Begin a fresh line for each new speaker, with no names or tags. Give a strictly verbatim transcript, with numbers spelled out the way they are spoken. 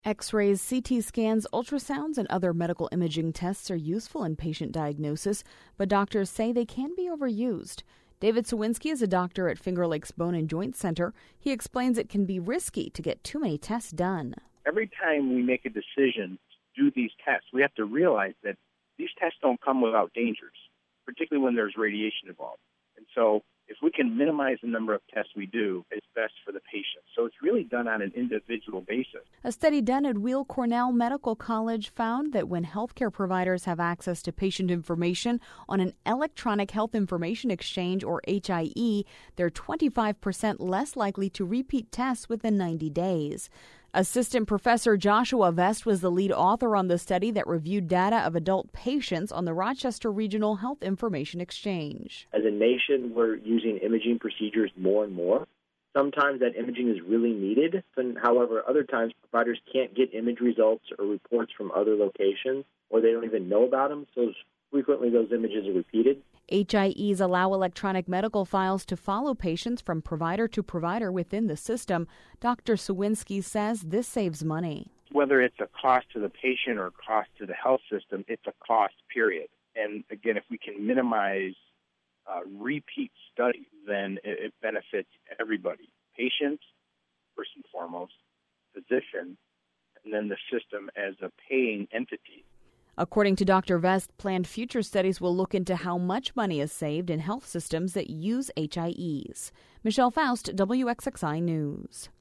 X-rays, C T scans, ultrasounds, and other medical imaging tests are useful in patient diagnosis, but doctors say they can be overused. David Sawinski is a doctor at Finger Lakes Bone and Joint Center. He explains it can be risky to get too many tests done.
Every time we make a decision to do these tests, we have to realize that these tests don't come without dangers, particularly when there's radiation involved. And so if we can minimize the number of tests we do, it's best for the patient. So it's really done on an individual basis.
A study done at Weill Cornell Medical College found that when healthcare providers have access to patient information on an electronic health information exchange, or H I E, they're twenty-five percent less likely to repeat tests within ninety days. Assistant Professor Joshua Vest was the lead author on the study that reviewed data of adult patients on the Rochester Regional Health Information Exchange.
As a nation, we're using imaging procedures more and more. Sometimes that imaging is really needed, and however, other times providers can't get image results or reports from other locations, or they don't even know about them, so frequently those images are repeated.
H I Es allow electronic medical files to follow patients from provider to provider within the system. Doctor Sawinski says this saves money.
Whether it's a cost to the patient or a cost to the health system, it's a cost, period. And again, if we can minimize uh, repeat studies, then it, it benefits everybody. Patients, first and foremost, physician, and then the system as a paying entity.
According to Doctor Vest, planned future studies will look into how much money is saved in health systems that use H I Es. Michelle Faust, W X X I News.